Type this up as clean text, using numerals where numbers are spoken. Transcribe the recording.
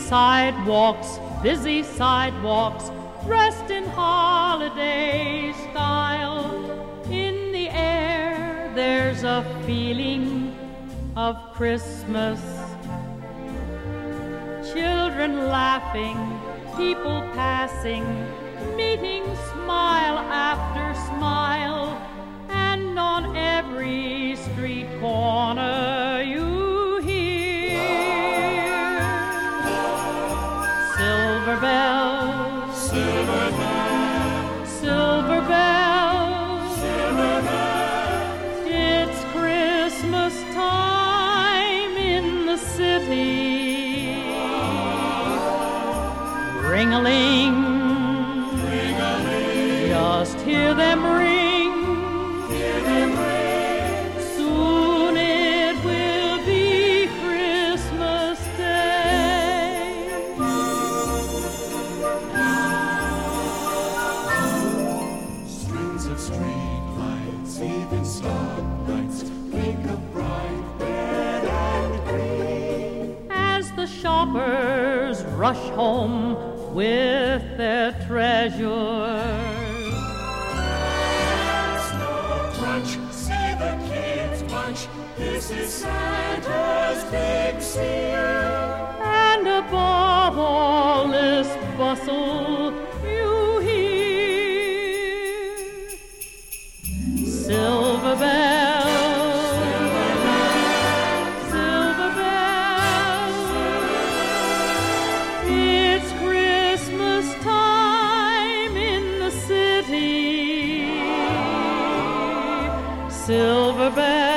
busy sidewalks, dressed in holiday style. In the air there's a feeling of Christmas. Children laughing, people passing, meeting smile after smile, and on every street corner you hear silver bells, silver bells, silver bells, silver bells. It's Christmas time in the city. Ring-a-ling, Ring-a-ling, just hear them ring. hear them ring. Soon it will be Christmas Day. Strings of street lights, even starlights, make a bright red and green. As the shoppers rush home with their treasures, Snow crunch, see the kids bunch. This is Santa's big seal. and above all this bustle you hear silver bells, silver bells. It's Christmas time in the city. Silver bells.